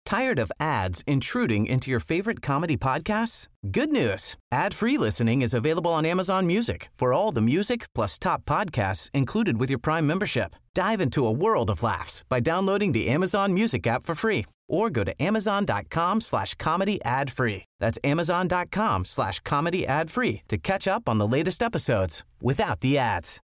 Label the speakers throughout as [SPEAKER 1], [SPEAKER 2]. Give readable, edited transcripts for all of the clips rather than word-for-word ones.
[SPEAKER 1] Tired of ads intruding into your favorite comedy podcasts? Good news. Ad-free listening is available on Amazon Music for all the music plus top podcasts included with your Prime membership. Dive into a world of laughs by downloading the Amazon Music app for free or go to amazon.com/comedy ad-free. That's amazon.com/comedy ad-free to catch up on the latest episodes without the ads.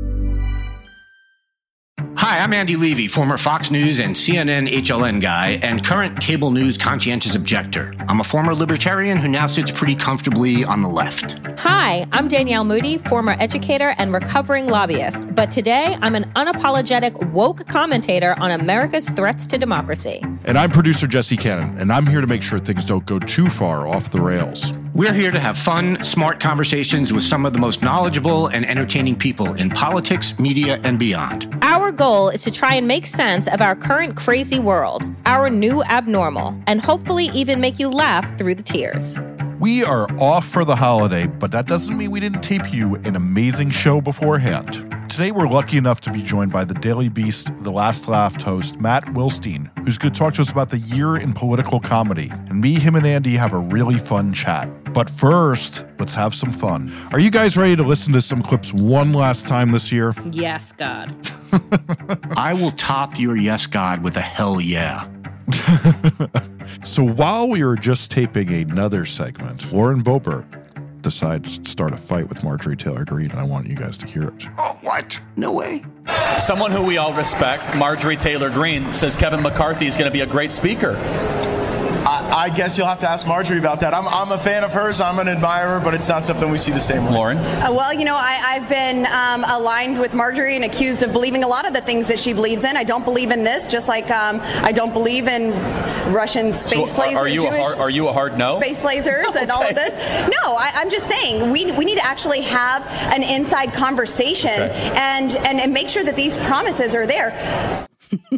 [SPEAKER 2] Hi, I'm Andy Levy, former Fox News and CNN HLN guy and current cable news conscientious objector. I'm a former libertarian who now sits pretty comfortably on the left.
[SPEAKER 3] Hi, I'm Danielle Moody, former educator and recovering lobbyist. But today, I'm an unapologetic woke commentator on America's threats to democracy.
[SPEAKER 4] And I'm producer Jesse Cannon, and I'm here to make sure things don't go too far off the rails.
[SPEAKER 2] We're here to have fun, smart conversations with some of the most knowledgeable and entertaining people in politics, media, and beyond.
[SPEAKER 3] Our goal is to try and make sense of our current crazy world, our new abnormal, and hopefully even make you laugh through the tears.
[SPEAKER 4] We are off for the holiday, but that doesn't mean we didn't tape you an amazing show beforehand. Today, we're lucky enough to be joined by the Daily Beast, The Last Laugh host, Matt Wilstein, who's going to talk to us about the year in political comedy. And me, him, and Andy have a really fun chat. But first, let's have some fun. Are you guys ready to listen to some clips one last time this year?
[SPEAKER 3] Yes, God.
[SPEAKER 2] I will top your yes, God, with a hell yeah.
[SPEAKER 4] So while we were just taping another segment, Lauren Boebert decided to start a fight with Marjorie Taylor Greene, and I want you guys to hear it.
[SPEAKER 2] Oh, what? No way.
[SPEAKER 5] Someone who we all respect, Marjorie Taylor Greene, says Kevin McCarthy is going to be a great speaker.
[SPEAKER 6] I guess you'll have to ask Marjorie about that. I'm a fan of hers. I'm an admirer, but it's not something we see the same way.
[SPEAKER 5] Lauren?
[SPEAKER 7] Well, you know, I've been aligned with Marjorie and accused of believing a lot of the things that she believes in. I don't believe in this, just like I don't believe in Russian space lasers.
[SPEAKER 5] Are you a hard no?
[SPEAKER 7] Space lasers and all of this? No, I'm just saying we need to actually have an inside conversation and make sure that these promises are there.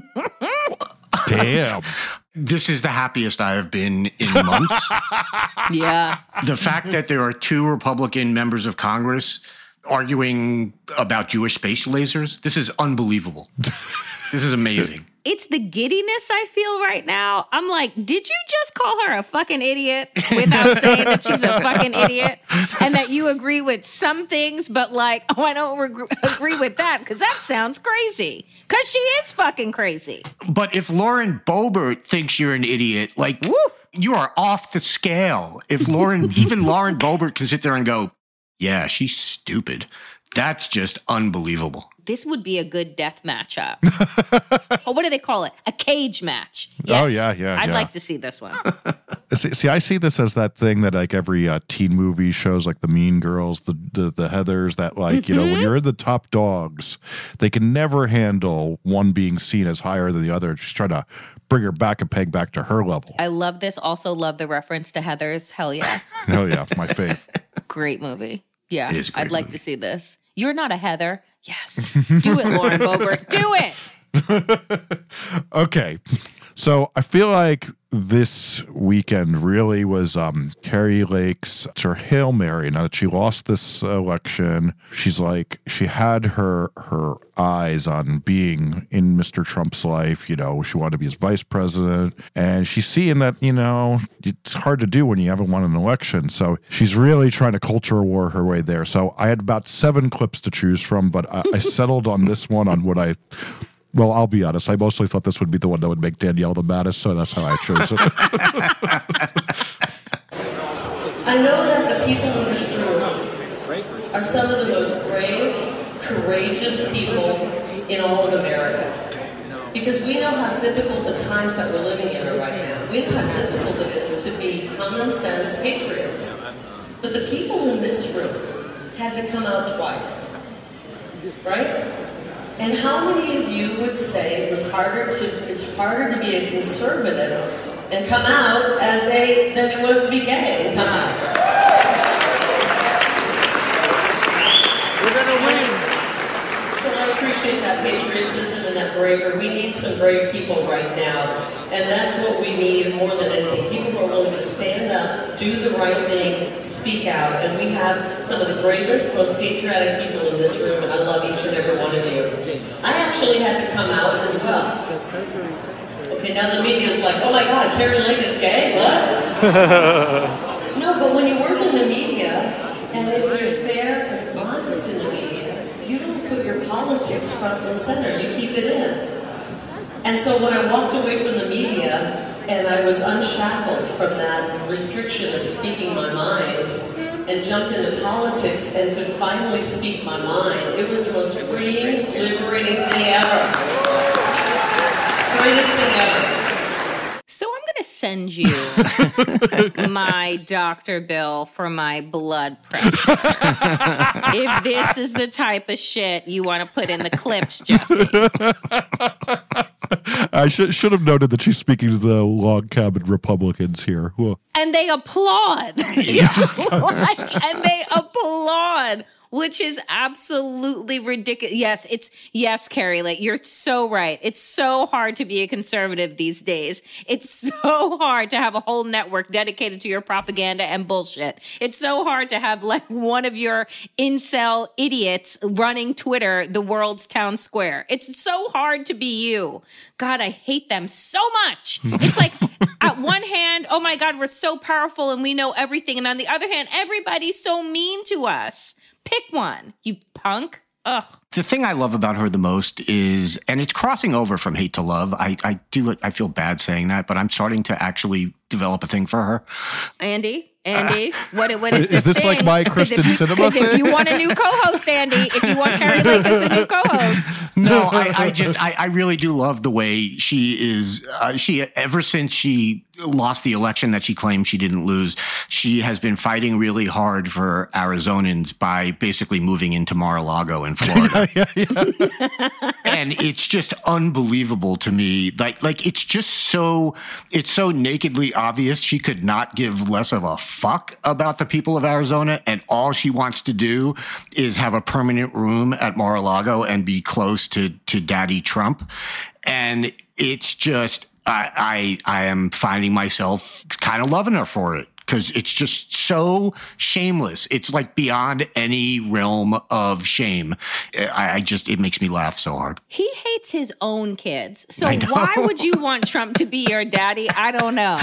[SPEAKER 4] Damn.
[SPEAKER 2] This is the happiest I have been in months.
[SPEAKER 3] Yeah.
[SPEAKER 2] The fact that there are two Republican members of Congress arguing about Jewish space lasers, this is unbelievable. This is amazing.
[SPEAKER 3] It's the giddiness I feel right now. I'm like, did you just call her a fucking idiot without saying that she's a fucking idiot? And that you agree with some things, but like, oh, I don't agree with that because that sounds crazy. Because she is fucking crazy.
[SPEAKER 2] But if Lauren Boebert thinks you're an idiot, like, woo, you are off the scale. If even Lauren Boebert can sit there and go, yeah, she's stupid. That's just unbelievable.
[SPEAKER 3] This would be a good death matchup. Oh, what do they call it? A cage match. Yes.
[SPEAKER 4] Oh, yeah.
[SPEAKER 3] I'd like to see this one.
[SPEAKER 4] See, I see this as that thing that like every teen movie shows, like the Mean Girls, the Heathers, that like, you know, when you're the top dogs, they can never handle one being seen as higher than the other. Just try to bring her back a peg back to her level.
[SPEAKER 3] I love this. Also love the reference to Heathers. Hell yeah.
[SPEAKER 4] Hell yeah, my fave.
[SPEAKER 3] Great movie. Yeah, I'd like to see this. You're not a Heather. Yes. Do it, Lauren Boebert. Do it.
[SPEAKER 4] Okay. So I feel like this weekend really was Carrie Lake's her Hail Mary. Now that she lost this election, she's like, she had her eyes on being in Mr. Trump's life. You know, she wanted to be his vice president. And she's seeing that, you know, it's hard to do when you haven't won an election. So she's really trying to culture war her way there. So I had about 7 clips to choose from, but I settled on this one on what well, I'll be honest. I mostly thought this would be the one that would make Danielle the maddest, so that's how I chose it.
[SPEAKER 8] I know that the people in this room are some of the most brave, courageous people in all of America. Because we know how difficult the times that we're living in are right now. We know how difficult it is to be common sense patriots. But the people in this room had to come out twice, right? And how many of you would say it's harder to be a conservative and come out than it was to be gay and come out? We're gonna win. So I appreciate that patriotism and that bravery. We need some brave people right now, and that's what we need more than anything. People who are willing to stand up, do the right thing, speak out, and we have some of the bravest, most patriotic people in this room, and I love each and every one of you. I actually had to come out as well. Okay, Okay, now the media's like, oh my God, Kari Lake is gay? What? No, but when you work in the media, and if you're fair and honest in the media, you don't put your politics front and center, you keep it in. And so when I walked away from the media, and I was unshackled from that restriction of speaking my mind, and jumped into politics and could finally speak my mind, it was the most freeing, liberating thing ever. Greatest thing ever.
[SPEAKER 3] So I'm going to send you my doctor bill for my blood pressure. If this is the type of shit you want to put in the clips, Jesse.
[SPEAKER 4] I should have noted that she's speaking to the log cabin Republicans here. Whoa.
[SPEAKER 3] And they applaud. And they applaud, which is absolutely ridiculous. Yes, Kari, like, you're so right. It's so hard to be a conservative these days. It's so hard to have a whole network dedicated to your propaganda and bullshit. It's so hard to have like one of your incel idiots running Twitter, the world's town square. It's so hard to be you. God, I hate them so much. It's like, at one hand, oh my God, we're so powerful and we know everything. And on the other hand, everybody's so mean to us. Pick one, you punk. Ugh.
[SPEAKER 2] The thing I love about her the most is, and it's crossing over from hate to love. I feel bad saying that, but I'm starting to actually develop a thing for her.
[SPEAKER 3] Andy, what is
[SPEAKER 4] this
[SPEAKER 3] thing?
[SPEAKER 4] like my Kristen Cinema thing?
[SPEAKER 3] If you want a new co-host, Andy, if you want Kari Lake as a new co-host.
[SPEAKER 2] No, I really do love the way she is. Ever since she lost the election that she claimed she didn't lose, she has been fighting really hard for Arizonans by basically moving into Mar-a-Lago in Florida. And it's just unbelievable to me. Like it's so nakedly obvious she could not give less of a fuck about the people of Arizona, and all she wants to do is have a permanent room at Mar-a-Lago and be close to Daddy Trump. And it's just, I am finding myself kind of loving her for it, because it's just so shameless. It's like beyond any realm of shame. It makes me laugh so hard.
[SPEAKER 3] He hates his own kids. So why would you want Trump to be your daddy? I don't know.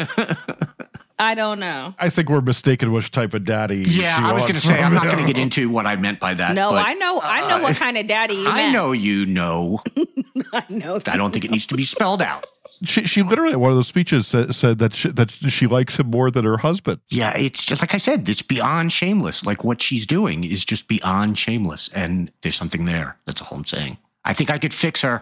[SPEAKER 3] I think
[SPEAKER 4] we're mistaken which type of daddy.
[SPEAKER 2] Yeah, I was going to say, I'm not going to get into what I meant by that.
[SPEAKER 3] No,
[SPEAKER 2] but,
[SPEAKER 3] I know what kind of daddy you meant.
[SPEAKER 2] I know you know.
[SPEAKER 3] I know.
[SPEAKER 2] I don't think it needs to be spelled out.
[SPEAKER 4] She literally, in one of those speeches, said that she likes him more than her husband.
[SPEAKER 2] Yeah, it's just like I said, it's beyond shameless. Like what she's doing is just beyond shameless. And there's something there. That's all I'm saying. I think I could fix her.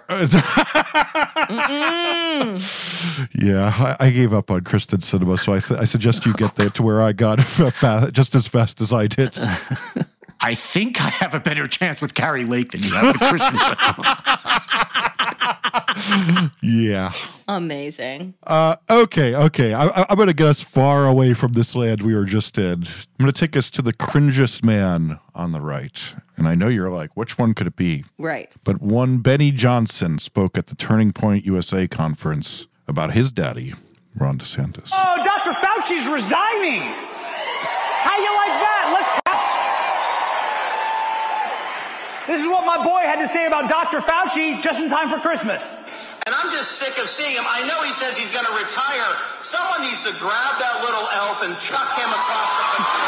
[SPEAKER 4] Yeah, I gave up on Kristen Cinema, so I suggest you get there to where I got just as fast as I did.
[SPEAKER 2] I think I have a better chance with Kari Lake than you have with Kristen Cinema.
[SPEAKER 4] Yeah.
[SPEAKER 3] Amazing.
[SPEAKER 4] Okay. I'm going to get us far away from this land we were just in. I'm going to take us to the cringiest man on the right. And I know you're like, which one could it be?
[SPEAKER 3] Right.
[SPEAKER 4] But one Benny Johnson spoke at the Turning Point USA conference about his daddy, Ron DeSantis.
[SPEAKER 9] Oh, Dr. Fauci's resigning. How you like that? Let's cuss. This is what my boy had to say about Dr. Fauci just in time for Christmas.
[SPEAKER 10] And I'm just sick of seeing him. I know he says he's going to retire. Someone needs to grab that little elf and chuck him across the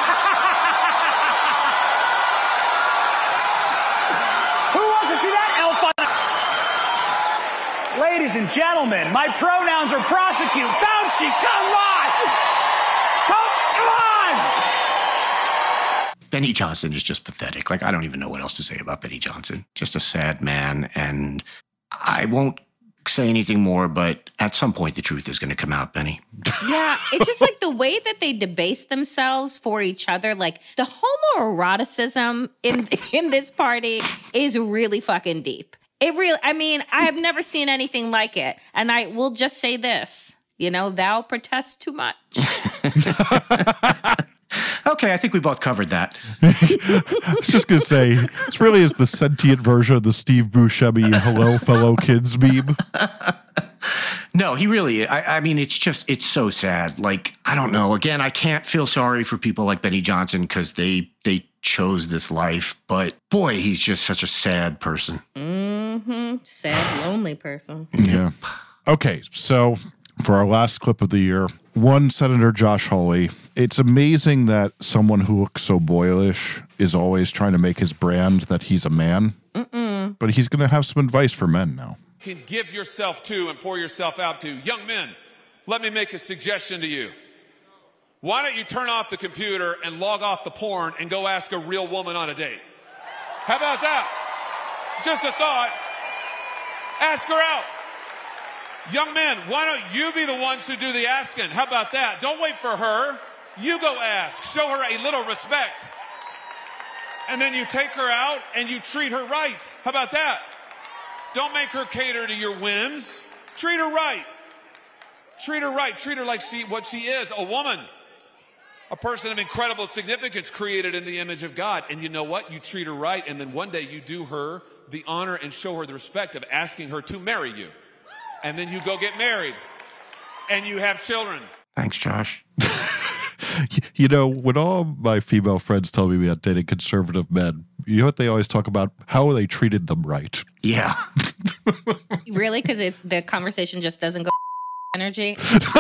[SPEAKER 9] Who wants to see that elf on the... Ladies and gentlemen, my pronouns are prosecute. Fauci, come on! Come on!
[SPEAKER 2] Benny Johnson is just pathetic. Like, I don't even know what else to say about Benny Johnson. Just a sad man. And I won't say anything more, but at some point the truth is going to come out, Benny.
[SPEAKER 3] Yeah, it's just like the way that they debase themselves for each other. Like the homoeroticism in this party is really fucking deep. I have never seen anything like it. And I will just say this, thou protest too much.
[SPEAKER 2] Okay, I think we both covered that.
[SPEAKER 4] I was just going to say, this really is the sentient version of the Steve Buscemi hello fellow kids meme.
[SPEAKER 2] No, he really, I mean, it's so sad. Like, I don't know. Again, I can't feel sorry for people like Benny Johnson because they chose this life. But boy, he's just such a sad person.
[SPEAKER 3] Mm-hmm. Sad, lonely person.
[SPEAKER 4] Yeah. Okay, so for our last clip of the year, one Senator Josh Hawley. It's amazing that someone who looks so boyish is always trying to make his brand that he's a man. But he's going to have some advice for men now.
[SPEAKER 11] You can give yourself to and pour yourself out to. Young men, let me make a suggestion to you. Why don't you turn off the computer and log off the porn and go ask a real woman on a date? How about that? Just a thought. Ask her out. Young men, why don't you be the ones who do the asking? How about that? Don't wait for her. You go ask. Show her a little respect. And then you take her out and you treat her right. How about that? Don't make her cater to your whims. Treat her right. Treat her right. Treat her like what she is, a woman. A person of incredible significance created in the image of God. And you know what? You treat her right, and then one day you do her the honor and show her the respect of asking her to marry you. And then you go get married. And you have children.
[SPEAKER 2] Thanks, Josh.
[SPEAKER 4] You know, when all my female friends tell me about dating conservative men, you know what they always talk about? How they treated them right.
[SPEAKER 2] Yeah.
[SPEAKER 3] Really? Because the conversation just doesn't go energy?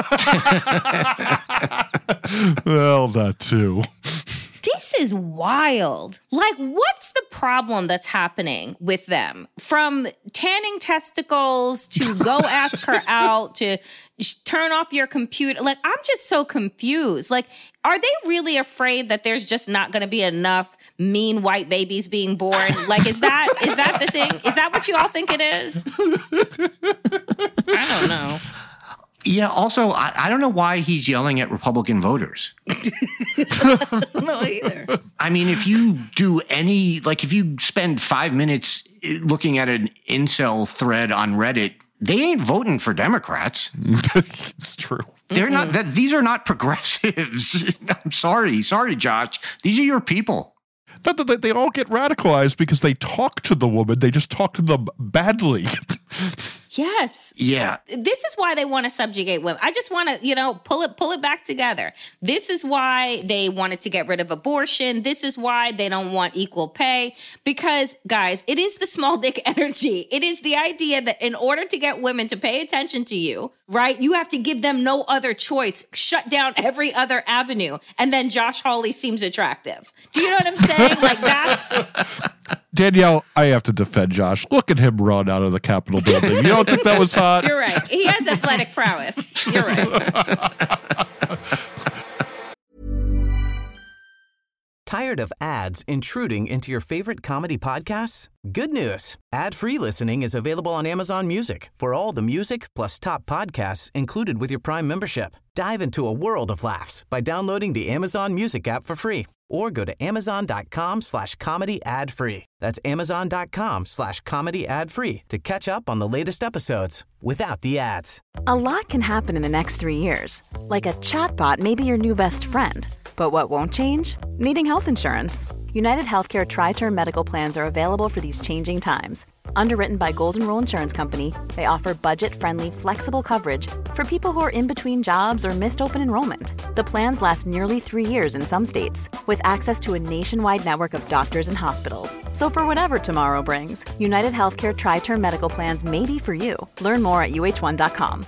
[SPEAKER 4] Well, that too.
[SPEAKER 3] This is wild. Like, what's the problem that's happening with them? From tanning testicles to go ask her out to turn off your computer. Like, I'm just so confused. Like, are they really afraid that there's just not going to be enough mean white babies being born? Like, is that the thing? Is that what you all think it is? I don't know.
[SPEAKER 2] Yeah, also, I don't know why he's yelling at Republican voters.
[SPEAKER 3] No, either.
[SPEAKER 2] I mean, if you do if you spend 5 minutes looking at an incel thread on Reddit, they ain't voting for Democrats.
[SPEAKER 4] It's true.
[SPEAKER 2] They're not. These are not progressives. I'm sorry, Josh. These are your people.
[SPEAKER 4] Not that they all get radicalized because they talk to the woman. They just talk to them badly.
[SPEAKER 3] Yes.
[SPEAKER 2] Yeah.
[SPEAKER 3] This is why they want to subjugate women. I just want to, pull it back together. This is why they wanted to get rid of abortion. This is why they don't want equal pay. Because, guys, it is the small dick energy. It is the idea that in order to get women to pay attention to you, right, you have to give them no other choice, shut down every other avenue, and then Josh Hawley seems attractive. Do you know what I'm saying? Like, that's...
[SPEAKER 4] Danielle, I have to defend Josh. Look at him run out of the Capitol building. You don't think that was hot?
[SPEAKER 3] You're right. He has athletic prowess. You're right.
[SPEAKER 1] Tired of ads intruding into your favorite comedy podcasts? Good news. Ad-free listening is available on Amazon Music for all the music plus top podcasts included with your Prime membership. Dive into a world of laughs by downloading the Amazon Music app for free or go to amazon.com/comedy ad-free. That's amazon.com/comedy ad-free to catch up on the latest episodes without the ads.
[SPEAKER 12] A lot can happen in the next 3 years. Like a chatbot may be your new best friend. But what won't change? Needing health insurance. United Healthcare Tri-Term Medical Plans are available for these changing times. Underwritten by Golden Rule Insurance Company, they offer budget-friendly, flexible coverage for people who are in between jobs or missed open enrollment. The plans last nearly 3 years in some states, with access to a nationwide network of doctors and hospitals. So for whatever tomorrow brings, United Healthcare Tri-Term Medical Plans may be for you. Learn more at uh1.com.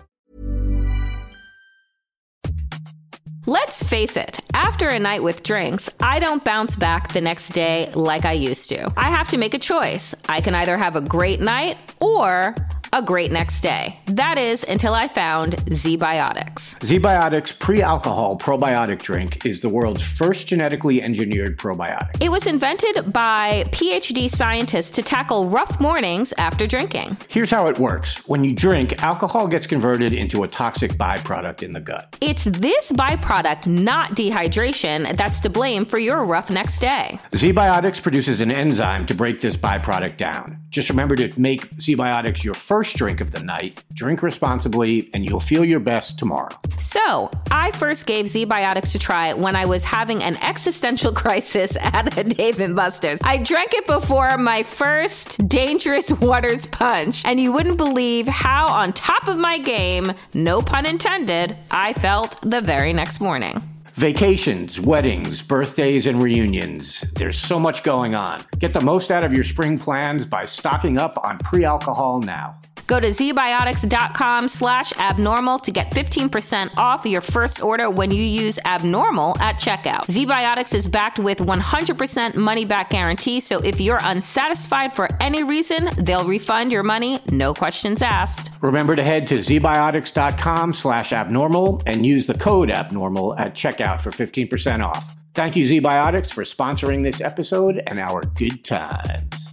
[SPEAKER 3] Let's face it, after a night with drinks, I don't bounce back the next day like I used to. I have to make a choice. I can either have a great night or a great next day. That is until I found ZBiotics.
[SPEAKER 13] ZBiotics Pre-Alcohol Probiotic Drink is the world's first genetically engineered probiotic.
[SPEAKER 3] It was invented by PhD scientists to tackle rough mornings after drinking.
[SPEAKER 13] Here's how it works. When you drink, alcohol gets converted into a toxic byproduct in the gut.
[SPEAKER 3] It's this byproduct, not dehydration, that's to blame for your rough next day.
[SPEAKER 13] ZBiotics produces an enzyme to break this byproduct down. Just remember to make ZBiotics your first drink of the night, drink responsibly, and you'll feel your best tomorrow.
[SPEAKER 3] So, I first gave ZBiotics a try when I was having an existential crisis at a Dave & Buster's. I drank it before my first Dangerous Waters punch, and you wouldn't believe how on top of my game, no pun intended, I felt the very next morning.
[SPEAKER 13] Vacations, weddings, birthdays, and reunions. There's so much going on. Get the most out of your spring plans by stocking up on pre-alcohol now.
[SPEAKER 3] Go to zbiotics.com/abnormal to get 15% off your first order when you use abnormal at checkout. ZBiotics is backed with 100% money-back guarantee, so if you're unsatisfied for any reason, they'll refund your money, no questions asked.
[SPEAKER 13] Remember to head to zbiotics.com/abnormal and use the code abnormal at checkout for 15% off. Thank you, ZBiotics, for sponsoring this episode and our good times.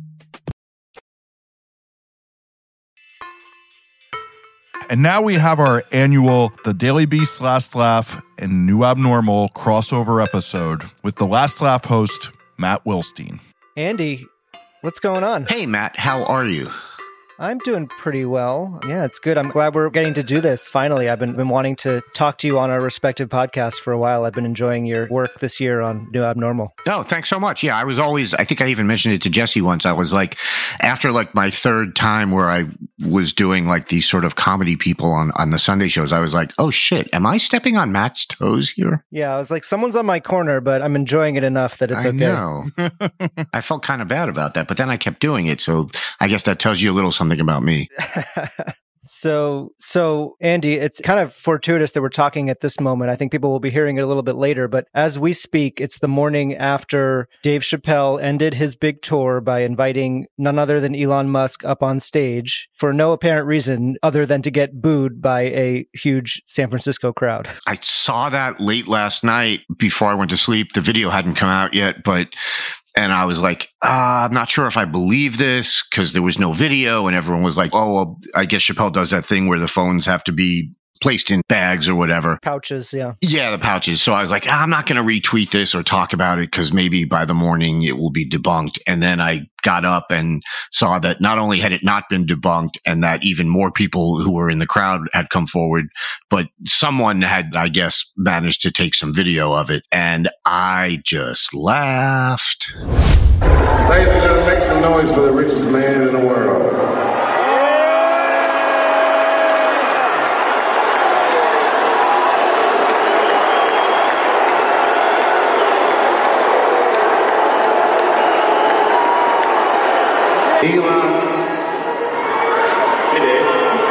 [SPEAKER 4] And now we have our annual The Daily Beast Last Laugh and New Abnormal crossover episode with the Last Laugh host, Matt Wilstein.
[SPEAKER 14] Andy, what's going on?
[SPEAKER 2] Hey, Matt, how are you?
[SPEAKER 14] I'm doing pretty well. Yeah, it's good. I'm glad we're getting to do this. Finally, I've been wanting to talk to you on our respective podcasts for a while. I've been enjoying your work this year on New Abnormal.
[SPEAKER 2] Oh, thanks so much. Yeah, I think I even mentioned it to Jesse once. I was like, after like my third time where I was doing like these sort of comedy people on the Sunday shows, I was like, oh shit, am I stepping on Matt's toes here?
[SPEAKER 14] Yeah, I was like, someone's on my corner, but I'm enjoing it enough that it's okay.
[SPEAKER 2] I know. I felt kind of bad about that, but then I kept doing it. So I guess that tells you a little something about me.
[SPEAKER 14] So Andy, it's kind of fortuitous that we're talking at this moment. I think people will be hearing it a little bit later, but as we speak, it's the morning after Dave Chappelle ended his big tour by inviting none other than Elon Musk up on stage for no apparent reason other than to get booed by a huge San Francisco crowd.
[SPEAKER 2] I saw that late last night before I went to sleep. The video hadn't come out yet, and I was like, I'm not sure if I believe this because there was no video and everyone was like, oh, well, I guess Chappelle does that thing where the phones have to be placed in bags or whatever.
[SPEAKER 14] Pouches, yeah.
[SPEAKER 2] Yeah, the pouches. So I was like, I'm not going to retweet this or talk about it because maybe by the morning it will be debunked. And then I got up and saw that not only had it not been debunked and that even more people who were in the crowd had come forward, but someone had, I guess, managed to take some video of it. And I just laughed.
[SPEAKER 15] Ladies and gentlemen, make some noise for the richest man in the world. Elon. Hey, Dave.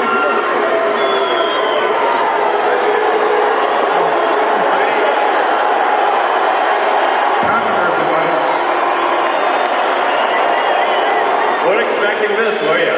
[SPEAKER 15] Controversy, buddy.
[SPEAKER 16] Weren't expecting this, were you?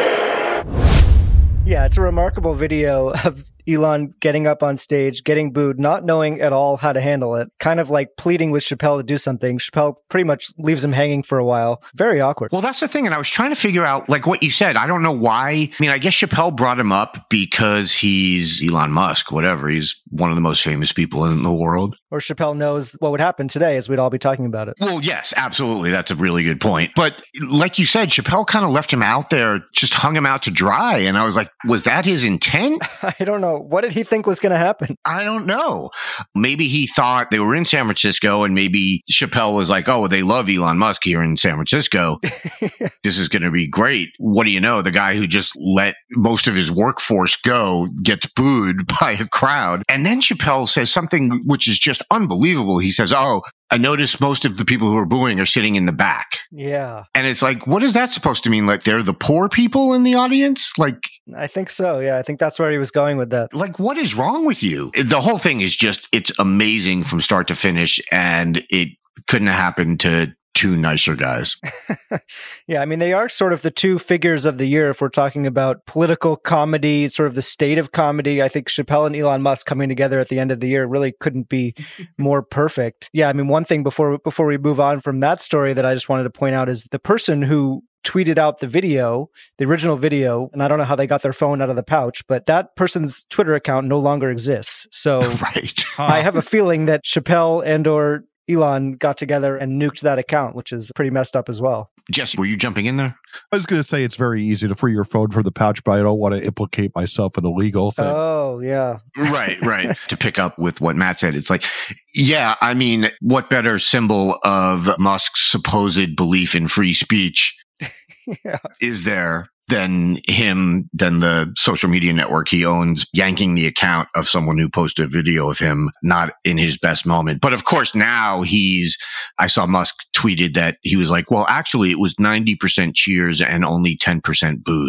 [SPEAKER 14] Yeah, it's a remarkable video of Elon getting up on stage, getting booed, not knowing at all how to handle it, kind of like pleading with Chappelle to do something. Chappelle pretty much leaves him hanging for a while. Very awkward.
[SPEAKER 2] Well, that's the thing. And I was trying to figure out, like what you said, I don't know why. I mean, I guess Chappelle brought him up because he's Elon Musk, whatever. He's one of the most famous people in the world.
[SPEAKER 14] Or Chappelle knows what would happen today as we'd all be talking about it.
[SPEAKER 2] Well, yes, absolutely. That's a really good point. But like you said, Chappelle kind of left him out there, just hung him out to dry. And I was like, was that his intent?
[SPEAKER 14] I don't know. What did he think was going to happen?
[SPEAKER 2] I don't know. Maybe he thought they were in San Francisco and maybe Chappelle was like, oh, they love Elon Musk here in San Francisco. This is going to be great. What do you know? The guy who just let most of his workforce go gets booed by a crowd. And then Chappelle says something which is just unbelievable. He says, oh, I noticed most of the people who are booing are sitting in the back.
[SPEAKER 14] Yeah.
[SPEAKER 2] And it's like, what is that supposed to mean? Like they're the poor people in the audience? Like,
[SPEAKER 14] I think so. Yeah. I think that's where he was going with that.
[SPEAKER 2] Like, what is wrong with you? The whole thing is just, it's amazing from start to finish. And it couldn't have happened to two nicer guys.
[SPEAKER 14] Yeah, I mean, they are sort of the two figures of the year if we're talking about political comedy, sort of the state of comedy. I think Chappelle and Elon Musk coming together at the end of the year really couldn't be more perfect. Yeah, I mean, one thing before we move on from that story that I just wanted to point out is the person who tweeted out the video, the original video, and I don't know how they got their phone out of the pouch, but that person's Twitter account no longer exists. So
[SPEAKER 2] right.
[SPEAKER 14] I have a feeling that Chappelle and or Elon got together and nuked that account, which is pretty messed up as well.
[SPEAKER 2] Jesse, were you jumping in there?
[SPEAKER 4] I was going to say it's very easy to free your phone from the pouch, but I don't want to implicate myself in a legal thing.
[SPEAKER 14] Oh, yeah.
[SPEAKER 2] Right. To pick up with what Matt said, it's like, yeah, I mean, what better symbol of Musk's supposed belief in free speech is there than the social media network he owns yanking the account of someone who posted a video of him not in his best moment. But of course now I saw Musk tweeted that he was like, well, actually it was 90% cheers and only 10% boos.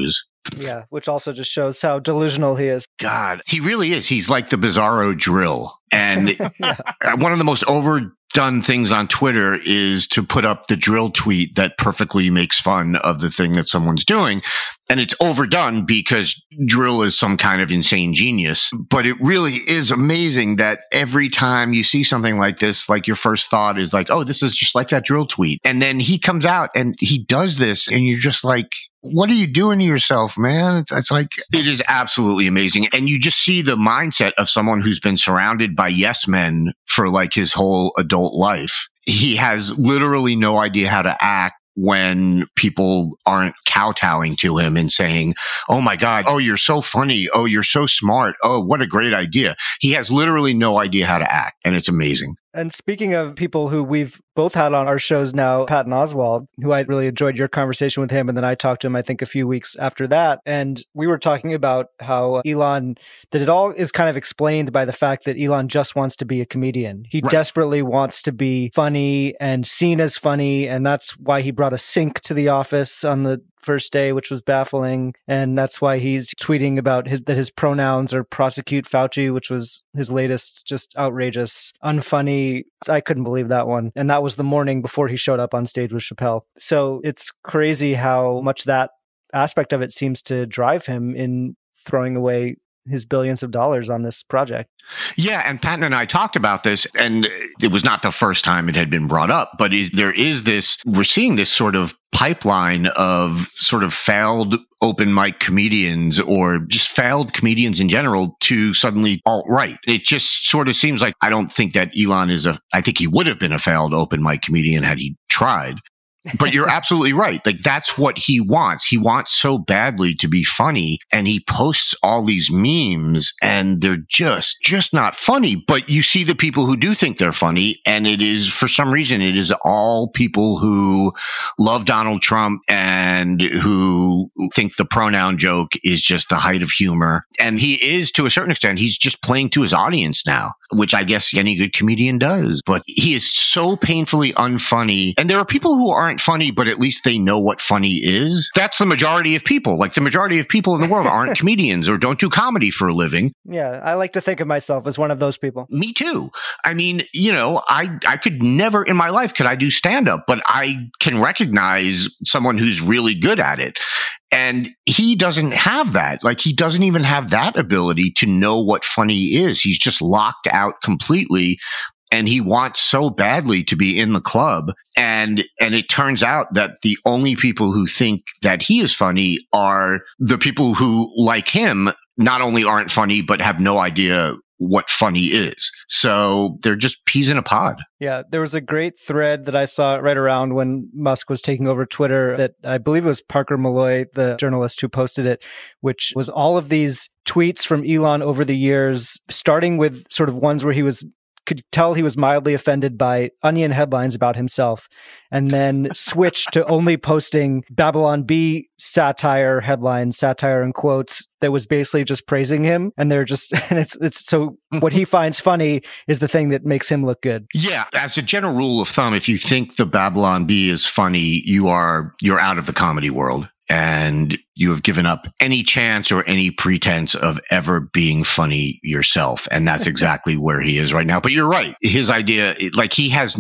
[SPEAKER 14] Yeah, which also just shows how delusional he is.
[SPEAKER 2] God, he really is. He's like the Bizarro drill. And one of the most overdone things on Twitter is to put up the drill tweet that perfectly makes fun of the thing that someone's doing. And it's overdone because drill is some kind of insane genius. But it really is amazing that every time you see something like this, like your first thought is like, oh, this is just like that drill tweet. And then he comes out and he does this and you're just like, what are you doing to yourself, man? It's like, it is absolutely amazing. And you just see the mindset of someone who's been surrounded by yes men for like his whole adult life. He has literally no idea how to act when people aren't kowtowing to him and saying, oh my God, oh, you're so funny. Oh, you're so smart. Oh, what a great idea. He has literally no idea how to act. And it's amazing.
[SPEAKER 14] And speaking of people who we've both had on our shows now, Patton Oswalt, who I really enjoyed your conversation with him. And then I talked to him, I think, a few weeks after that. And we were talking about how Elon, that it all is kind of explained by the fact that Elon just wants to be a comedian. He desperately wants to be funny and seen as funny. And that's why he brought a sink to the office on the first day, which was baffling. And that's why he's tweeting about that his pronouns are prosecute Fauci, which was his latest just outrageous, unfunny. I couldn't believe that one. And that was the morning before he showed up on stage with Chappelle. So it's crazy how much that aspect of it seems to drive him in throwing away his billions of dollars on this project.
[SPEAKER 2] Yeah, and Patton and I talked about this, and it was not the first time it had been brought up, but there is this, we're seeing this sort of pipeline of sort of failed open mic comedians or just failed comedians in general to suddenly alt-right. It just sort of seems like, I don't think that Elon I think he would have been a failed open mic comedian had he tried. But you're absolutely right. Like, that's what he wants. He wants so badly to be funny, and he posts all these memes and they're just not funny. But you see the people who do think they're funny, and it is, for some reason, it is all people who love Donald Trump and who think the pronoun joke is just the height of humor. And he is, to a certain extent, he's just playing to his audience now, which I guess any good comedian does. But he is so painfully unfunny. And there are people who aren't funny, but at least they know what funny is. That's the majority of people. Like, the majority of people in the world aren't comedians or don't do comedy for a living.
[SPEAKER 14] Yeah, I like to think of myself as one of those people.
[SPEAKER 2] Me too. I mean, you know, I could never in my life could I do stand-up, but I can recognize someone who's really good at it. And he doesn't have that. Like, he doesn't even have that ability to know what funny is. He's just locked out completely. And he wants so badly to be in the club. And it turns out that the only people who think that he is funny are the people who, like him, not only aren't funny, but have no idea what funny is. So they're just peas in a pod.
[SPEAKER 14] Yeah, there was a great thread that I saw right around when Musk was taking over Twitter that I believe it was Parker Malloy, the journalist who posted it, which was all of these tweets from Elon over the years, starting with sort of ones where he could tell he was mildly offended by Onion headlines about himself, and then switched to only posting Babylon Bee satire headlines, satire in quotes, that was basically just praising him. And they're just, and it's so what he finds funny is the thing that makes him look good.
[SPEAKER 2] Yeah. As a general rule of thumb, if you think the Babylon Bee is funny, you're out of the comedy world. And you have given up any chance or any pretense of ever being funny yourself. And that's exactly where he is right now. But you're right. His idea, like, he has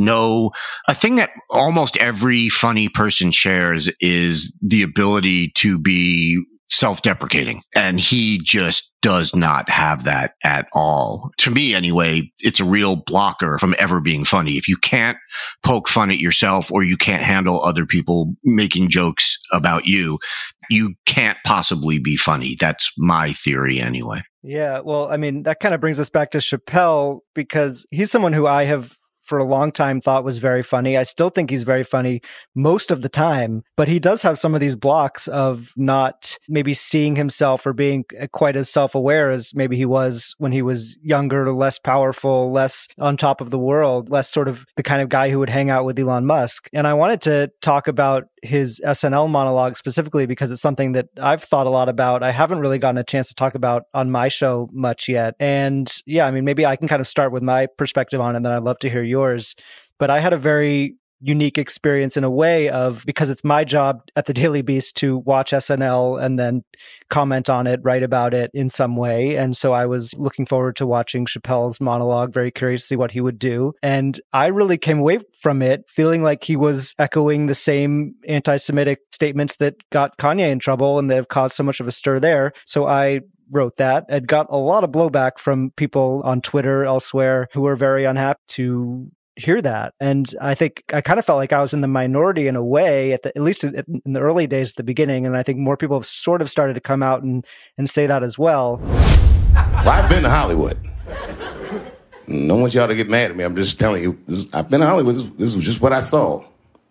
[SPEAKER 2] a thing that almost every funny person shares is the ability to be self-deprecating. And he just does not have that at all. To me, anyway, it's a real blocker from ever being funny. If you can't poke fun at yourself or you can't handle other people making jokes about you, you can't possibly be funny. That's my theory anyway.
[SPEAKER 14] Yeah. Well, I mean, that kind of brings us back to Chappelle, because he's someone who I have for a long time thought was very funny. I still think he's very funny most of the time, but he does have some of these blocks of not maybe seeing himself or being quite as self-aware as maybe he was when he was younger, less powerful, less on top of the world, less sort of the kind of guy who would hang out with Elon Musk. And I wanted to talk about his SNL monologue specifically because it's something that I've thought a lot about. I haven't really gotten a chance to talk about on my show much yet. And yeah, I mean, maybe I can kind of start with my perspective on it, and then I'd love to hear yours. But I had a very unique experience in a way of, because it's my job at the Daily Beast to watch SNL and then comment on it, write about it in some way. And so I was looking forward to watching Chappelle's monologue, very curious to see what he would do. And I really came away from it feeling like he was echoing the same anti-Semitic statements that got Kanye in trouble and that have caused so much of a stir there. So I wrote that and got a lot of blowback from people on Twitter elsewhere who were very unhappy to hear that. And I think I kind of felt like I was in the minority in a way, at least in the early days at the beginning. And I think more people have sort of started to come out and say that as well.
[SPEAKER 15] Well, I've been to Hollywood. Don't want y'all to get mad at me. I'm just telling you, I've been to Hollywood. This was just what I saw.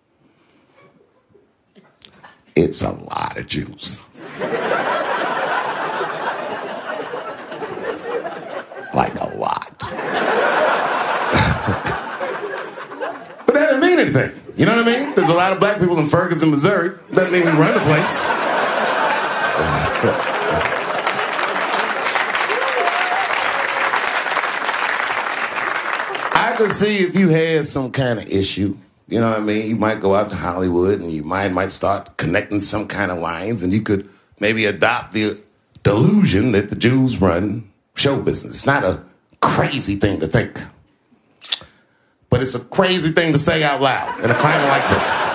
[SPEAKER 15] It's a lot of Jews. Like a lot. But that doesn't mean anything. You know what I mean? There's a lot of black people in Ferguson, Missouri. Doesn't mean we run the place. I could see if you had some kind of issue, you know what I mean? You might go out to Hollywood and you might start connecting some kind of lines, and you could maybe adopt the delusion that the Jews run show business. It's not a crazy thing to think. But it's a crazy thing to say out loud in a climate like this.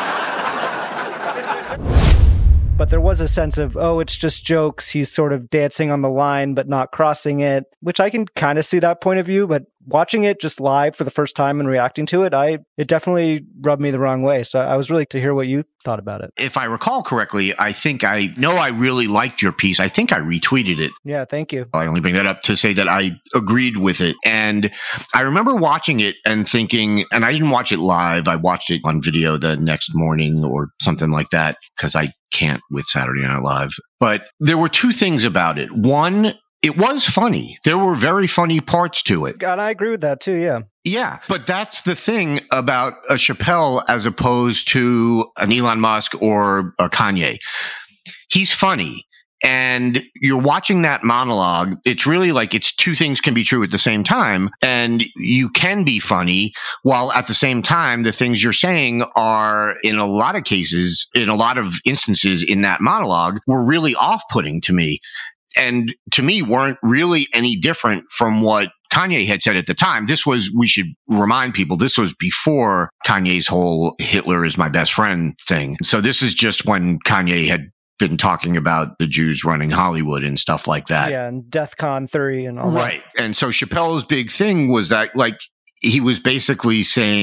[SPEAKER 14] But there was a sense of, oh, it's just jokes. He's sort of dancing on the line, but not crossing it, which I can kind of see that point of view. But watching it just live for the first time and reacting to it, it definitely rubbed me the wrong way. So I was really to hear what you thought about it.
[SPEAKER 2] If I recall correctly, I really liked your piece. I think I retweeted it.
[SPEAKER 14] Yeah, thank you.
[SPEAKER 2] I only bring that up to say that I agreed with it. And I remember watching it and thinking, and I didn't watch it live. I watched it on video the next morning or something like that, because I can't with Saturday Night Live. But there were two things about it. One, it was funny. There were very funny parts to it.
[SPEAKER 14] And I agree with that too, yeah.
[SPEAKER 2] Yeah, but that's the thing about a Chappelle as opposed to an Elon Musk or a Kanye. He's funny. And you're watching that monologue. It's really like it's two things can be true at the same time. And you can be funny while at the same time, the things you're saying are, in a lot of cases, in a lot of instances in that monologue, were really off-putting to me. And to me, weren't really any different from what Kanye had said at the time. We should remind people, this was before Kanye's whole Hitler is my best friend thing. So this is just when Kanye had been talking about the Jews running Hollywood and stuff like that.
[SPEAKER 14] Yeah, and Death Con 3 and all that.
[SPEAKER 2] Right. And so Chappelle's big thing was that, like, he was basically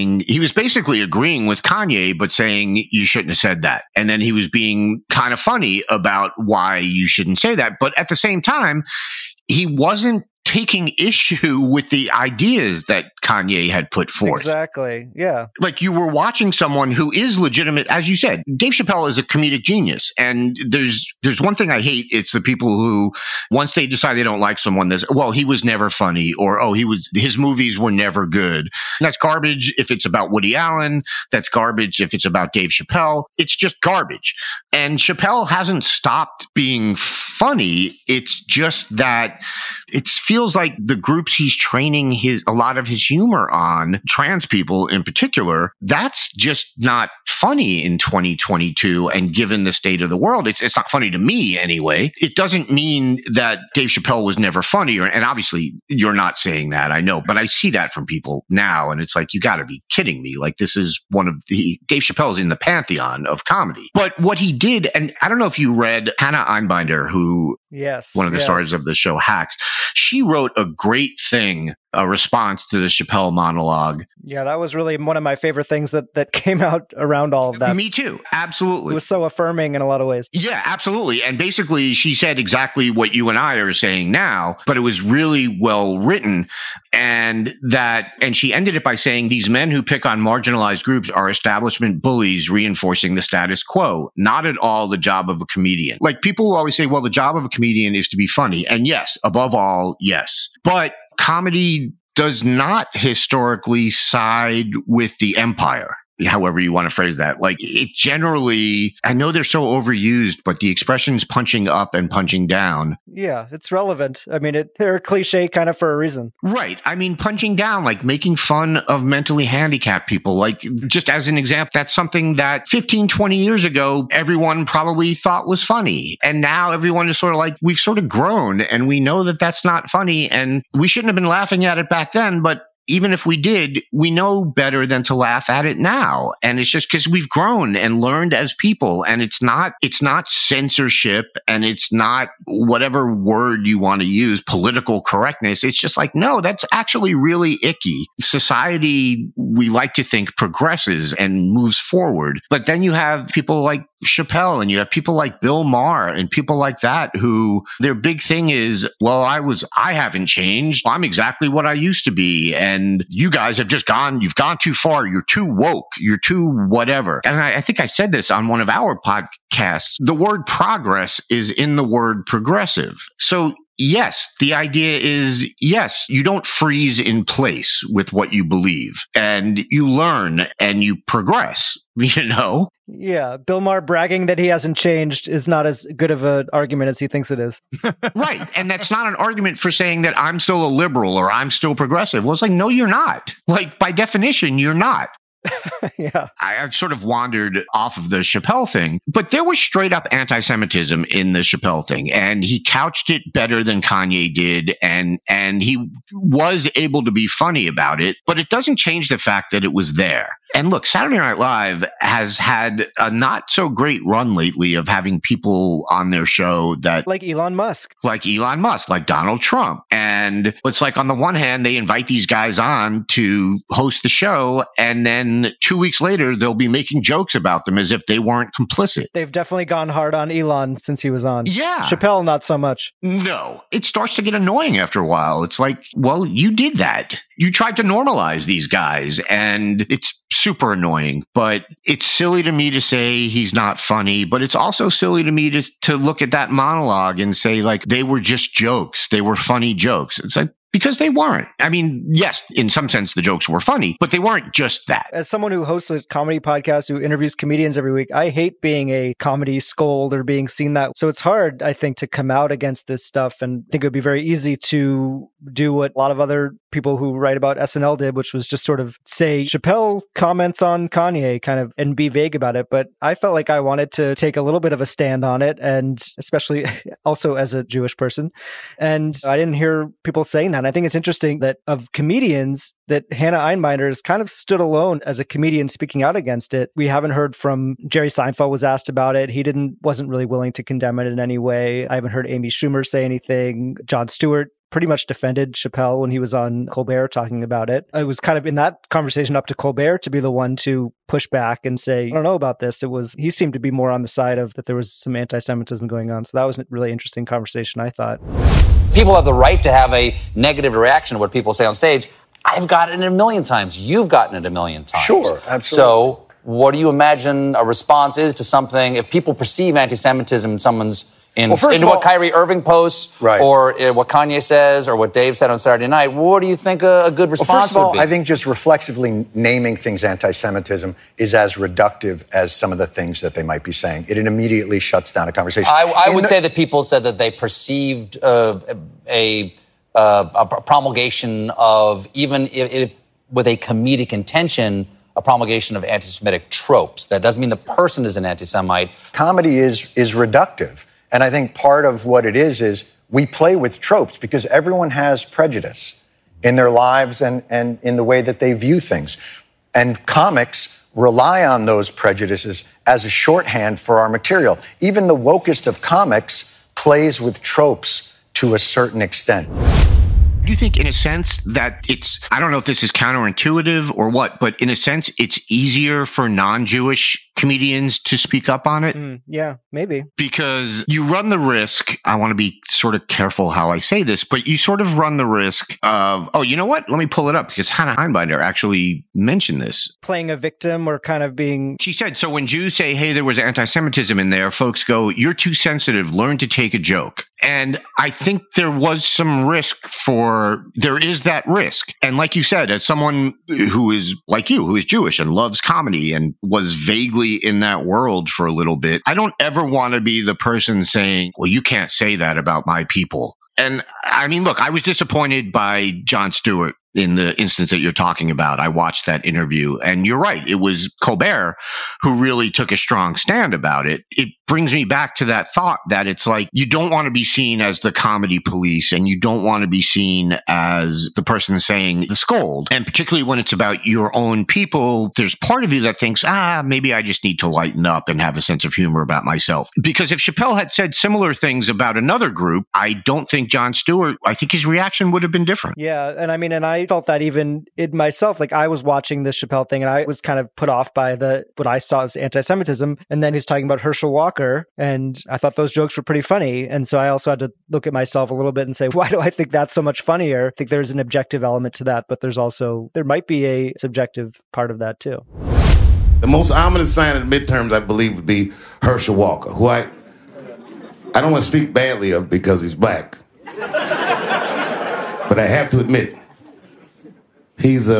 [SPEAKER 2] agreeing with Kanye, but saying you shouldn't have said that. And then he was being kind of funny about why you shouldn't say that. But at the same time, he wasn't taking issue with the ideas that Kanye had put forth.
[SPEAKER 14] Exactly. Yeah.
[SPEAKER 2] Like, you were watching someone who is legitimate. As you said, Dave Chappelle is a comedic genius. And there's one thing I hate. It's the people who, once they decide they don't like someone, he was never funny, or, his movies were never good. And that's garbage if it's about Woody Allen. That's garbage if it's about Dave Chappelle. It's just garbage. And Chappelle hasn't stopped being funny. It's just that it feels like the groups he's training a lot of his humor on, trans people in particular, that's just not funny in 2022. And given the state of the world, it's not funny to me anyway. It doesn't mean that Dave Chappelle was never funny, and obviously you're not saying that, I know, but I see that from people now, and it's like, you got to be kidding me. Like, this is Dave Chappelle's in the pantheon of comedy. But what he did, and I don't know if you read Hannah Einbinder, who one of the stars of the show Hacks, she wrote a great thing, a response to the Chappelle monologue.
[SPEAKER 14] Yeah, that was really one of my favorite things that came out around all of that.
[SPEAKER 2] Me too. Absolutely.
[SPEAKER 14] It was so affirming in a lot of ways.
[SPEAKER 2] Yeah, absolutely. And basically, she said exactly what you and I are saying now, but it was really well written. And she ended it by saying, these men who pick on marginalized groups are establishment bullies reinforcing the status quo. Not at all the job of a comedian. Like, people always say, well, the job of a comedian is to be funny. And yes, above all, yes. But comedy does not historically side with the empire. however you want to phrase that. Like it generally, I know they're so overused, but the expressions punching up and punching down.
[SPEAKER 14] Yeah, it's relevant. I mean, they're a cliche kind of for a reason.
[SPEAKER 2] Right. I mean, punching down, like making fun of mentally handicapped people. Like just as an example, that's something that 15, 20 years ago, everyone probably thought was funny. And now everyone is sort of like, we've sort of grown and we know that that's not funny. And we shouldn't have been laughing at it back then, but even if we did, we know better than to laugh at it now. And it's just because we've grown and learned as people. And it's not censorship and it's not whatever word you want to use, political correctness. It's just like, no, that's actually really icky. Society, we like to think, progresses and moves forward. But then you have people like Chappelle and you have people like Bill Maher and people like that who their big thing is, well, I haven't changed. I'm exactly what I used to be. And you guys have you've gone too far. You're too woke. You're too whatever. And I think I said this on one of our podcasts. The word progress is in the word progressive. So yes, the idea is, yes, you don't freeze in place with what you believe and you learn and you progress, you know?
[SPEAKER 14] Yeah, Bill Maher bragging that he hasn't changed is not as good of an argument as he thinks it is.
[SPEAKER 2] Right. And that's not an argument for saying that I'm still a liberal or I'm still progressive. Well, it's like, no, you're not. Like, by definition, you're not.
[SPEAKER 14] Yeah.
[SPEAKER 2] I've sort of wandered off of the Chappelle thing, but there was straight up anti-Semitism in the Chappelle thing, and he couched it better than Kanye did, and he was able to be funny about it, but it doesn't change the fact that it was there. And look, Saturday Night Live has had a not so great run lately of having people on their show that
[SPEAKER 14] like Elon Musk,
[SPEAKER 2] like Donald Trump. And it's like, on the one hand, they invite these guys on to host the show, and then 2 weeks later, they'll be making jokes about them as if they weren't complicit.
[SPEAKER 14] They've definitely gone hard on Elon since he was on.
[SPEAKER 2] Yeah.
[SPEAKER 14] Chappelle, not so much.
[SPEAKER 2] No, it starts to get annoying after a while. It's like, well, you did that. You tried to normalize these guys, and it's super annoying. But it's silly to me to say he's not funny, but it's also silly to me to look at that monologue and say, like, they were just jokes. They were funny jokes. It's like, because they weren't. I mean, yes, in some sense, the jokes were funny, but they weren't just that.
[SPEAKER 14] As someone who hosts a comedy podcast, who interviews comedians every week, I hate being a comedy scold or being seen that. So it's hard, I think, to come out against this stuff. And I think it would be very easy to do what a lot of other people who write about SNL did, which was just sort of say Chappelle comments on Kanye kind of and be vague about it. But I felt like I wanted to take a little bit of a stand on it, and especially also as a Jewish person. And I didn't hear people saying that. And I think it's interesting that of comedians, that Hannah Einbinder has kind of stood alone as a comedian speaking out against it. We haven't heard from Jerry Seinfeld was asked about it. He wasn't really willing to condemn it in any way. I haven't heard Amy Schumer say anything. Jon Stewart pretty much defended Chappelle when he was on Colbert talking about it. It was kind of in that conversation up to Colbert to be the one to push back and say, I don't know about this. He seemed to be more on the side of that there was some anti-Semitism going on. So that was a really interesting conversation, I thought.
[SPEAKER 17] People have the right to have a negative reaction to what people say on stage. I've gotten it a million times. You've gotten it a million times.
[SPEAKER 18] Sure, absolutely.
[SPEAKER 17] So what do you imagine a response is to something if people perceive anti-Semitism in someone's what Kyrie Irving posts,
[SPEAKER 18] right,
[SPEAKER 17] or what Kanye says, or what Dave said on Saturday night? What do you think a good response would be?
[SPEAKER 18] I think just reflexively naming things anti-Semitism is as reductive as some of the things that they might be saying. It immediately shuts down a conversation.
[SPEAKER 17] I would say that people said that they perceived a promulgation of, even if with a comedic intention, a promulgation of anti-Semitic tropes. That doesn't mean the person is an anti-Semite.
[SPEAKER 18] Comedy is reductive. And I think part of what it is we play with tropes because everyone has prejudice in their lives and in the way that they view things. And comics rely on those prejudices as a shorthand for our material. Even the wokest of comics plays with tropes to a certain extent.
[SPEAKER 2] Do you think, in a sense, that I don't know if this is counterintuitive or what, but in a sense, it's easier for non-Jewish comedians to speak up on it.
[SPEAKER 14] Yeah, maybe.
[SPEAKER 2] Because you run the risk, I want to be sort of careful how I say this, but you sort of run the risk of, oh, you know what? Let me pull it up because Hannah Einbinder actually mentioned this.
[SPEAKER 14] Playing a victim or kind of being...
[SPEAKER 2] She said, so when Jews say, hey, there was anti-Semitism in there, folks go, you're too sensitive, learn to take a joke. And I think there was some risk there is that risk. And like you said, as someone who is like you, who is Jewish and loves comedy and was vaguely in that world for a little bit, I don't ever want to be the person saying, well, you can't say that about my people. And I mean, look, I was disappointed by Jon Stewart in the instance that you're talking about. I watched that interview, and you're right. It was Colbert who really took a strong stand about it. It brings me back to that thought that it's like, you don't want to be seen as the comedy police, and you don't want to be seen as the person saying the scold. And particularly when it's about your own people, there's part of you that thinks, maybe I just need to lighten up and have a sense of humor about myself. Because if Chappelle had said similar things about another group, I don't think Jon Stewart, I think his reaction would have been different.
[SPEAKER 14] Yeah. And I mean, and I felt that even in myself, like I was watching this Chappelle thing and I was kind of put off by what I saw as anti-Semitism. And then he's talking about Herschel Walker. And I thought those jokes were pretty funny. And so I also had to look at myself a little bit and say, why do I think that's so much funnier? I think there's an objective element to that, but there might be a subjective part of that too.
[SPEAKER 15] The most ominous sign of the midterms, I believe, would be Herschel Walker, who I don't want to speak badly of because he's black. But I have to admit, he's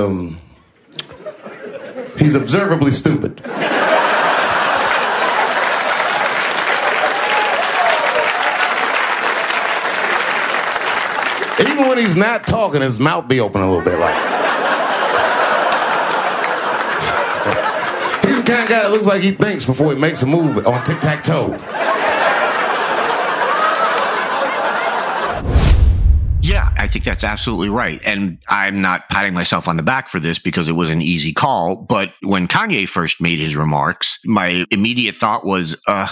[SPEAKER 15] observably stupid. Even when he's not talking, his mouth be open a little bit like. He's the kind of guy that looks like he thinks before he makes a move on tic-tac-toe.
[SPEAKER 2] Yeah, I think that's absolutely right. And I'm not patting myself on the back for this because it was an easy call. But when Kanye first made his remarks, my immediate thought was,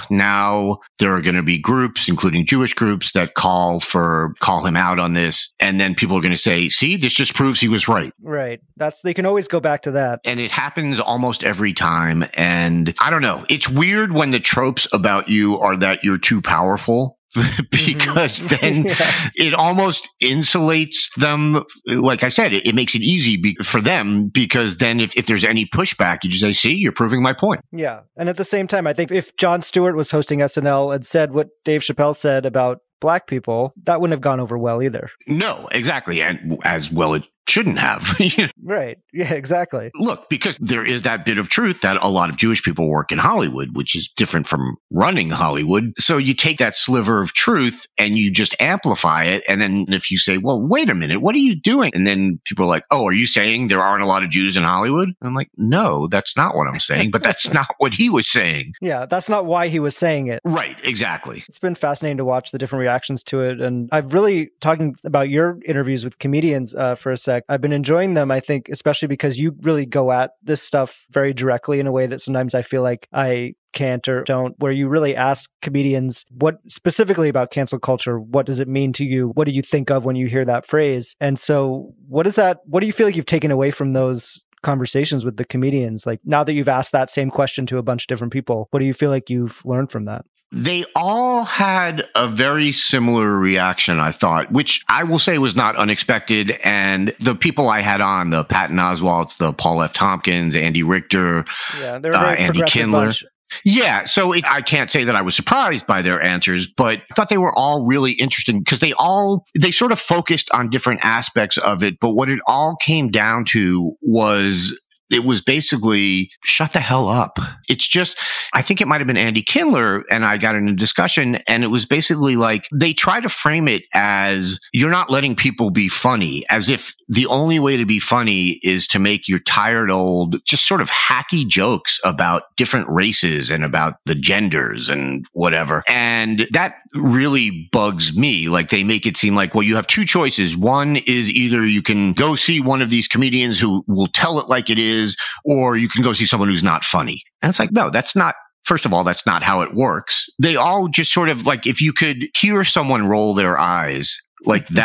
[SPEAKER 2] now there are going to be groups, including Jewish groups, that call him out on this. And then people are going to say, see, this just proves he was right.
[SPEAKER 14] Right. They can always go back to that.
[SPEAKER 2] And it happens almost every time. And I don't know. It's weird when the tropes about you are that you're too powerful. Because then it almost insulates them. Like I said, it makes it easy for them because then if there's any pushback, you just say, see, you're proving my point.
[SPEAKER 14] Yeah. And at the same time, I think if Jon Stewart was hosting SNL and said what Dave Chappelle said about black people, that wouldn't have gone over well either.
[SPEAKER 2] No, exactly. And as well it shouldn't have.
[SPEAKER 14] Right. Yeah, exactly.
[SPEAKER 2] Look, because there is that bit of truth that a lot of Jewish people work in Hollywood, which is different from running Hollywood. So you take that sliver of truth and you just amplify it. And then if you say, well, wait a minute, what are you doing? And then people are like, oh, are you saying there aren't a lot of Jews in Hollywood? I'm like, no, that's not what I'm saying, but that's not what he was saying.
[SPEAKER 14] Yeah, that's not why he was saying it.
[SPEAKER 2] Right, exactly.
[SPEAKER 14] It's been fascinating to watch the different reactions to it. And I've really, talking about your interviews with comedians for a sec, I've been enjoying them, I think, especially because you really go at this stuff very directly in a way that sometimes I feel like I can't or don't, where you really ask comedians what specifically about cancel culture, what does it mean to you? What do you think of when you hear that phrase? And so what do you feel like you've taken away from those conversations with the comedians? Like now that you've asked that same question to a bunch of different people, what do you feel like you've learned from that?
[SPEAKER 2] They all had a very similar reaction, I thought, which I will say was not unexpected. And the people I had on, the Patton Oswalts, the Paul F. Tompkins, Andy Richter,
[SPEAKER 14] they're a very
[SPEAKER 2] Andy Kindler.
[SPEAKER 14] Bunch.
[SPEAKER 2] Yeah, so I can't say that I was surprised by their answers, but I thought they were all really interesting because they sort of focused on different aspects of it. But what it all came down to was it was basically shut the hell up. It's just, I think it might have been Andy Kindler and I got in a discussion and it was basically like, they try to frame it as you're not letting people be funny, as if the only way to be funny is to make your tired old, just sort of hacky jokes about different races and about the genders and whatever. And that really bugs me. Like they make it seem like, well, you have two choices. One is either you can go see one of these comedians who will tell it like it is, or you can go see someone who's not funny. And it's like, no, that's not, first of all, that's not how it works. They all just sort of like, if you could hear someone roll their eyes, like that's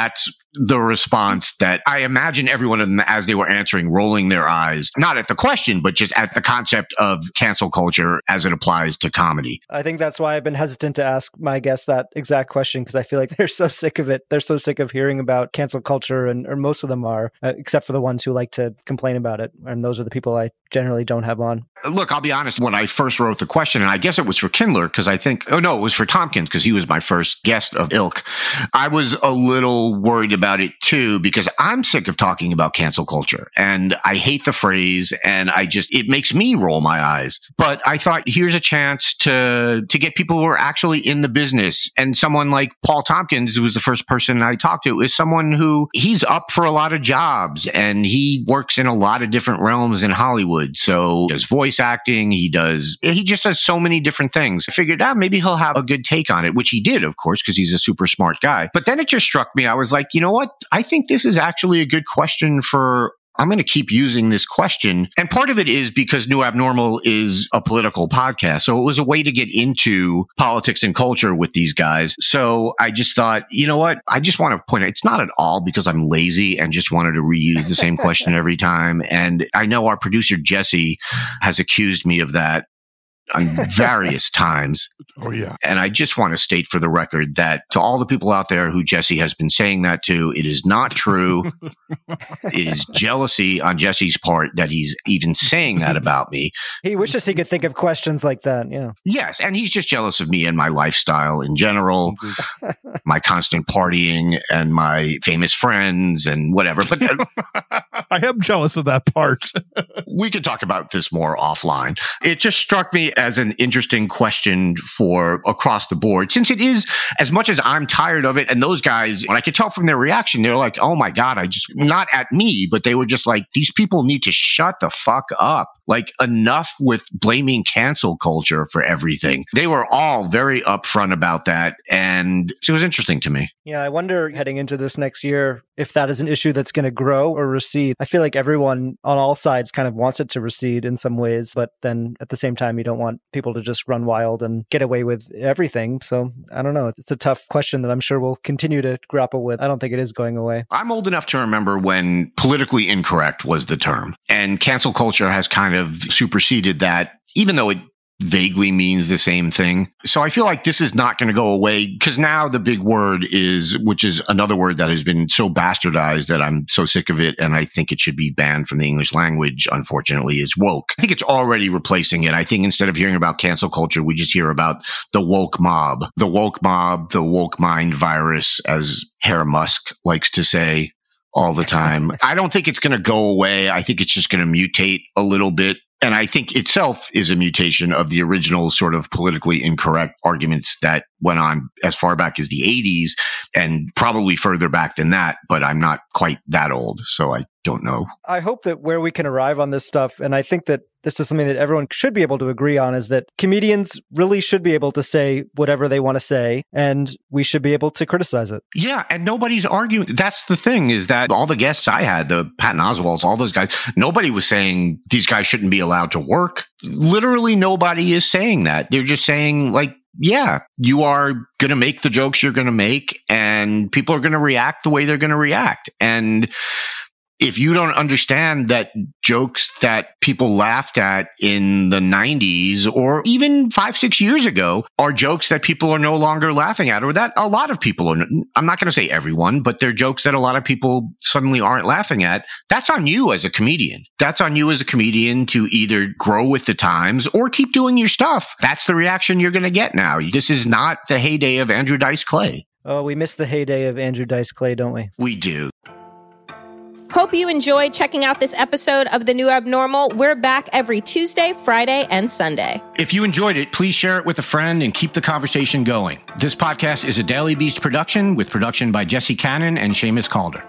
[SPEAKER 2] the response that I imagine everyone of them, as they were answering, rolling their eyes, not at the question, but just at the concept of cancel culture as it applies to comedy.
[SPEAKER 14] I think that's why I've been hesitant to ask my guests that exact question, because I feel like they're so sick of it. They're so sick of hearing about cancel culture, or most of them are, except for the ones who like to complain about it. And those are the people I generally don't have on.
[SPEAKER 2] Look, I'll be honest, when I first wrote the question, and I guess it was for Kindler, because I think, it was for Tompkins, because he was my first guest of ilk. I was a little worried about it too, because I'm sick of talking about cancel culture and I hate the phrase, and it makes me roll my eyes. But I thought, here's a chance to get people who are actually in the business. And someone like Paul Tompkins, who was the first person I talked to, is someone who he's up for a lot of jobs and he works in a lot of different realms in Hollywood. So he does voice acting. He just does so many different things. I figured maybe he'll have a good take on it, which he did, of course, because he's a super smart guy. But then it just struck me. I was like, you know what? I think this is actually a good question I'm going to keep using this question. And part of it is because New Abnormal is a political podcast. So it was a way to get into politics and culture with these guys. So I just thought, you know what? I just want to point out, it's not at all because I'm lazy and just wanted to reuse the same question every time. And I know our producer, Jesse, has accused me of that on various times.
[SPEAKER 4] Oh, yeah.
[SPEAKER 2] And I just want to state for the record that to all the people out there who Jesse has been saying that to, it is not true. It is jealousy on Jesse's part that he's even saying that about me.
[SPEAKER 14] He wishes he could think of questions like that. Yeah.
[SPEAKER 2] Yes. And he's just jealous of me and my lifestyle in general, my constant partying and my famous friends and whatever. But
[SPEAKER 4] I am jealous of that part.
[SPEAKER 2] We could talk about this more offline. It just struck me as an interesting question for across the board, since it is, as much as I'm tired of it. And those guys, when I could tell from their reaction, they're like, oh my God, not at me, but they were just like, these people need to shut the fuck up. Like, enough with blaming cancel culture for everything. They were all very upfront about that. And it was interesting to me.
[SPEAKER 14] Yeah, I wonder heading into this next year if that is an issue that's going to grow or recede. I feel like everyone on all sides kind of wants it to recede in some ways, but then at the same time, you don't want people to just run wild and get away with everything. So I don't know. It's a tough question that I'm sure we'll continue to grapple with. I don't think it is going away.
[SPEAKER 2] I'm old enough to remember when politically incorrect was the term, and cancel culture has kind of superseded that, even though it vaguely means the same thing. So I feel like this is not going to go away, because now the big word is, which is another word that has been so bastardized that I'm so sick of it, and I think it should be banned from the English language, unfortunately, is woke. I think it's already replacing it. I think instead of hearing about cancel culture, we just hear about the woke mob, the woke mind virus, as Herr Musk likes to say all the time. I don't think it's going to go away. I think it's just going to mutate a little bit. And I think itself is a mutation of the original sort of politically incorrect arguments that went on as far back as the 80s and probably further back than that. But I'm not quite that old, so I don't know.
[SPEAKER 14] I hope that where we can arrive on this stuff, and I think that this is something that everyone should be able to agree on, is that comedians really should be able to say whatever they want to say, and we should be able to criticize it.
[SPEAKER 2] Yeah, and nobody's arguing. That's the thing, is that all the guests I had, the Patton Oswalts, all those guys, nobody was saying these guys shouldn't be allowed to work. Literally nobody is saying that. They're just saying, like, yeah, you are going to make the jokes you're going to make, and people are going to react the way they're going to react. And if you don't understand that jokes that people laughed at in the 90s or even 5-6 years ago are jokes that people are no longer laughing at, or that a lot of people are, I'm not going to say everyone, but they're jokes that a lot of people suddenly aren't laughing at, that's on you as a comedian. That's on you as a comedian to either grow with the times or keep doing your stuff. That's the reaction you're going to get now. This is not the heyday of Andrew Dice Clay.
[SPEAKER 14] Oh, we miss the heyday of Andrew Dice Clay, don't we?
[SPEAKER 2] We do.
[SPEAKER 3] Hope you enjoyed checking out this episode of The New Abnormal. We're back every Tuesday, Friday, and Sunday.
[SPEAKER 2] If you enjoyed it, please share it with a friend and keep the conversation going. This podcast is a Daily Beast production with production by Jesse Cannon and Seamus Calder.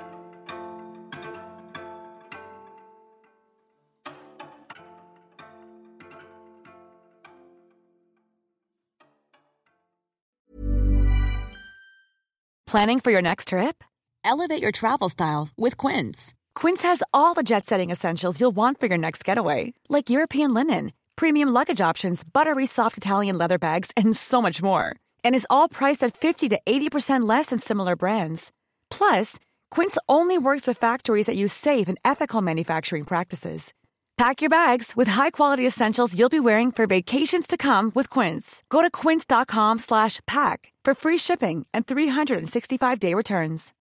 [SPEAKER 19] Planning for your next trip? Elevate your travel style with Quince. Quince has all the jet-setting essentials you'll want for your next getaway, like European linen, premium luggage options, buttery soft Italian leather bags, and so much more. And is all priced at 50 to 80% less than similar brands. Plus, Quince only works with factories that use safe and ethical manufacturing practices. Pack your bags with high-quality essentials you'll be wearing for vacations to come with Quince. Go to quince.com/pack for free shipping and 365-day returns.